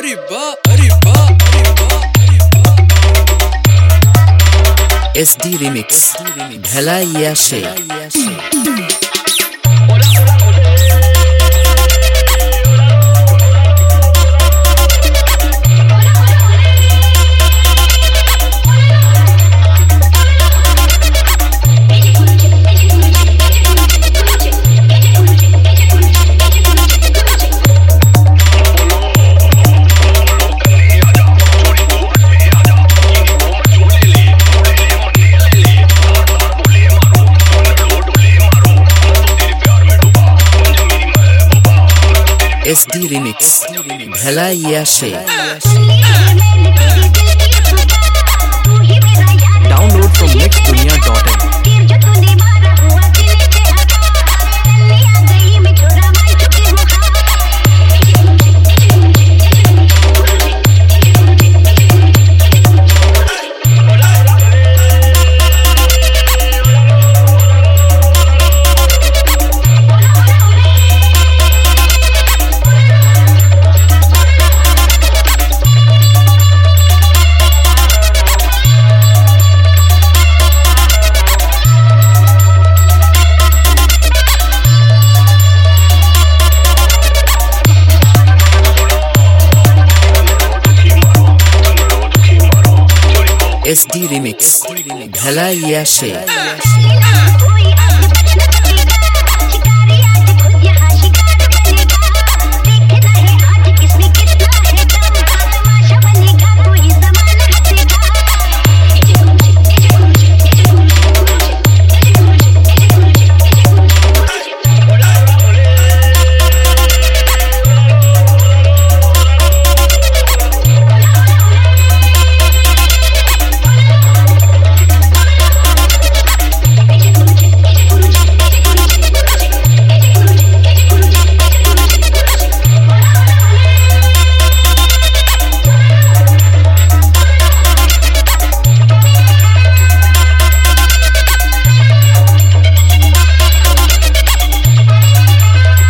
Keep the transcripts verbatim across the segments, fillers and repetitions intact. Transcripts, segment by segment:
अरे वाह अरे वाह अरे वाह अरे वाह। एस डी रिमिक्स भलाइया से एस डी रिमिक्स भलाइया से download from mix Duniya dot in. S D remix Bhalaiya से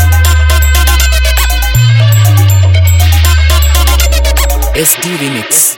एस डी रिमिक्स